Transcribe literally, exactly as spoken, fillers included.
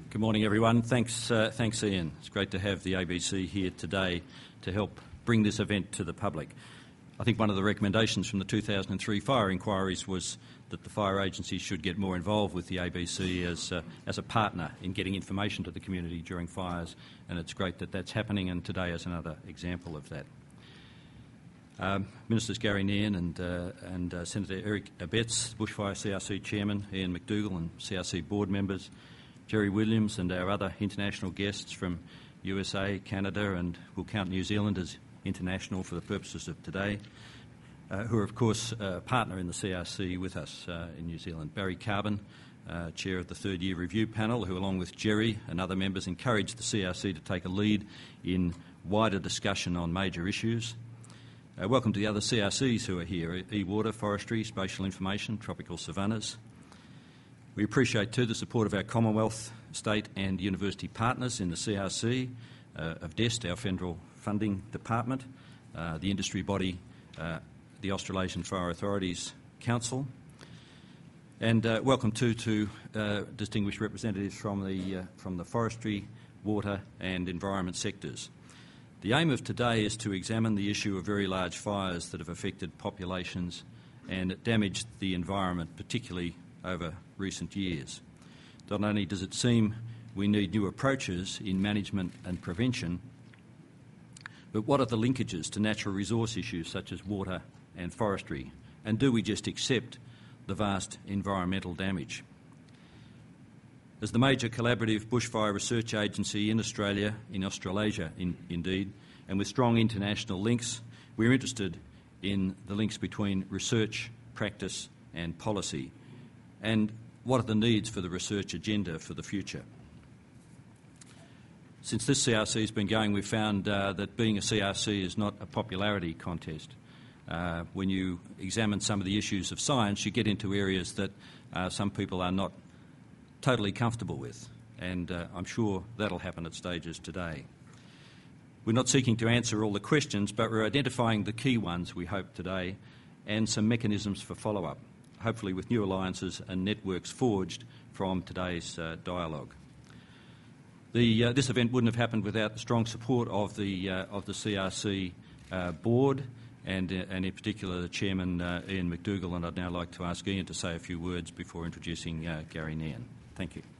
Good morning, everyone. Thanks, uh, thanks, Ian. It's great to have the A B C here today to help bring this event to the public. I think one of the recommendations from the two thousand three fire inquiries was that the fire agency should get more involved with the A B C as, uh, as a partner in getting information to the community during fires, and it's great that that's happening, and today is another example of that. Um, Ministers Gary Nairn and, uh, and uh, Senator Eric Abetz, Bushfire C R C Chairman, Ian McDougall and C R C board members, Jerry Williams and our other international guests from U S A, Canada, and we'll count New Zealand as international for the purposes of today, uh, who are of course a partner in the C R C with us uh, in New Zealand. Barry Carbon, uh, Chair of the Third Year Review Panel, who along with Jerry and other members encouraged the C R C to take a lead in wider discussion on major issues. Uh, welcome to the other C R Cs who are here, E-Water, Forestry, Spatial Information, Tropical Savannahs. We appreciate too the support of our Commonwealth, state and university partners in the C R C, uh, of D E S T, our federal funding department, uh, the industry body, uh, the Australasian Fire Authorities Council, and uh, welcome too to uh, distinguished representatives from the, uh, from the forestry, water and environment sectors. The aim of today is to examine the issue of very large fires that have affected populations and damaged the environment, particularly over recent years. Not only does it seem we need new approaches in management and prevention, but what are the linkages to natural resource issues such as water and forestry? And do we just accept the vast environmental damage? As the major collaborative bushfire research agency in Australia, in Australasia in, indeed, and with strong international links, we're interested in the links between research, practice and policy, and what are the needs for the research agenda for the future. Since this C R C has been going, we've found uh, that being a C R C is not a popularity contest. Uh, when you examine some of the issues of science, you get into areas that uh, some people are not totally comfortable with, and uh, I'm sure that'll happen at stages today. We're not seeking to answer all the questions, but we're identifying the key ones, we hope, today, and some mechanisms for follow-up, hopefully with new alliances and networks forged from today's uh, dialogue. The, uh, this event wouldn't have happened without the strong support of the, uh, of the C R C uh, board, and, uh, and in particular the Chairman, uh, Ian McDougall, and I'd now like to ask Ian to say a few words before introducing uh, Gary Nairn. Thank you.